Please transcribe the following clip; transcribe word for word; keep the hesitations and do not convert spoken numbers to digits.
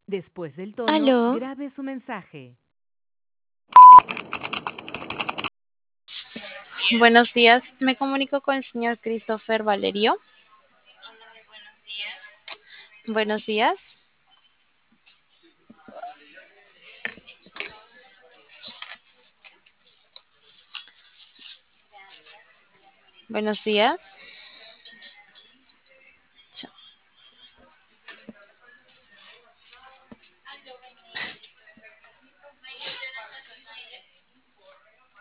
Después del tono, Aló, grabe su mensaje. buenos días. Me comunico con el señor Christopher Valerio. Buenos días. Buenos días.